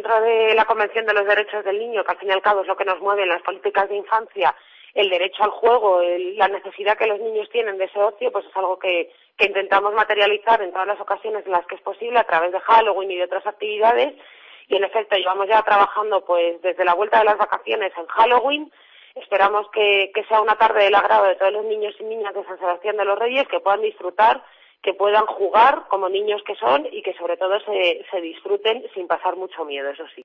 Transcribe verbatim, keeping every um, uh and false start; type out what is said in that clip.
dentro de la Convención de los Derechos del Niño, que al fin y al cabo es lo que nos mueve en las políticas de infancia, el derecho al juego, el, la necesidad que los niños tienen de ese ocio, pues es algo que, que intentamos materializar en todas las ocasiones en las que es posible a través de Halloween y de otras actividades. Y en efecto, llevamos ya trabajando pues desde la vuelta de las vacaciones en Halloween. Esperamos que, que sea una tarde del agrado de todos los niños y niñas de San Sebastián de los Reyes, que puedan disfrutar, que puedan jugar como niños que son y que sobre todo se, se disfruten sin pasar mucho miedo, eso sí.